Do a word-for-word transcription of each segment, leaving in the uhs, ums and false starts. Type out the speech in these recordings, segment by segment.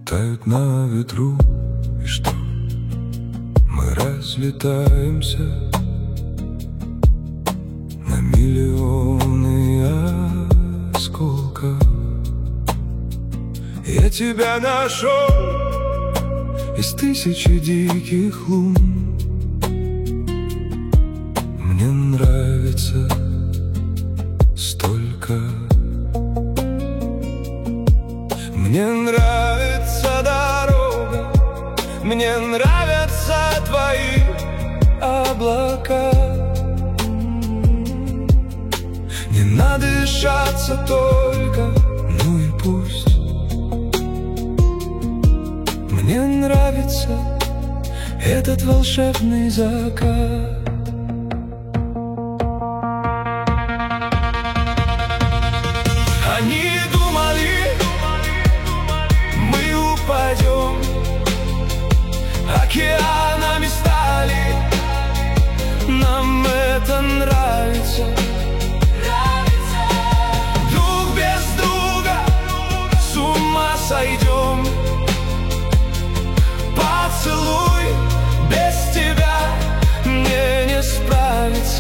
тают на ветру. И что? Мы разлетаемся на миллионы осколков. Я тебя нашел из тысячи диких лун. Мне нравится столько. Мне нравится дорога, мне нравятся твои облака. Не надышаться только, ну и пусть. Мне нравится этот волшебный закат. Они думали, мы упадем, океанами стали. Нам это нравится. Друг без друга с ума сойдем. Поцелуй, без тебя мне не справиться.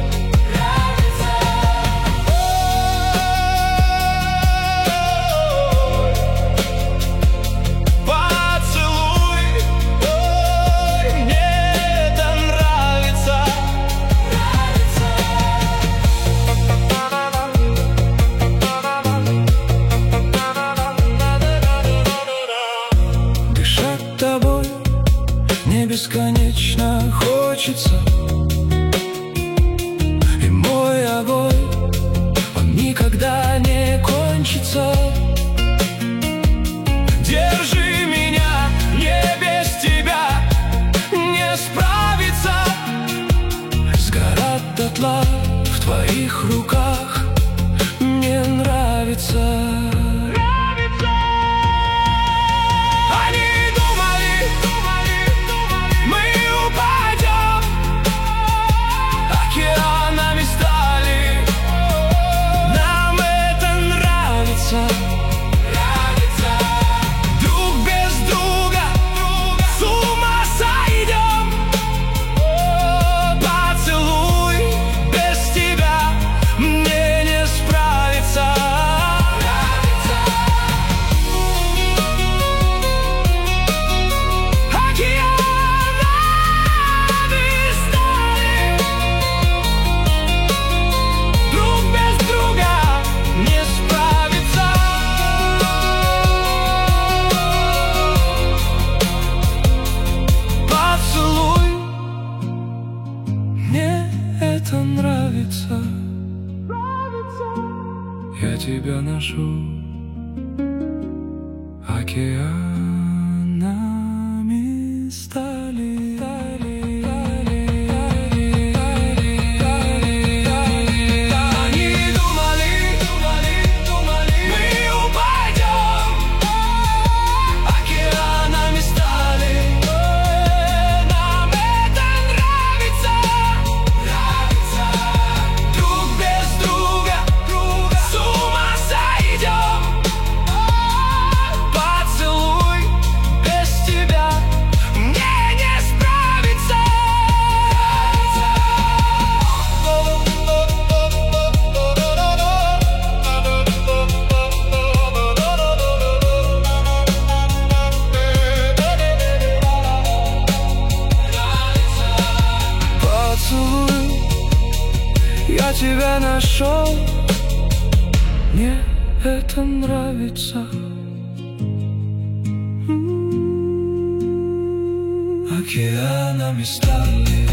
Бесконечно хочется, и мой огонь, он никогда не кончится. Держи меня, не без тебя не справиться. Сгорат дотла в твоих руках, мне нравится. Это нравится. Я тебя ношу океанами стали. Они думали, думали, думали, мы упадем, океанами стали. Нам это нравится. Я тебя нашел, мне это нравится. Океанами стали.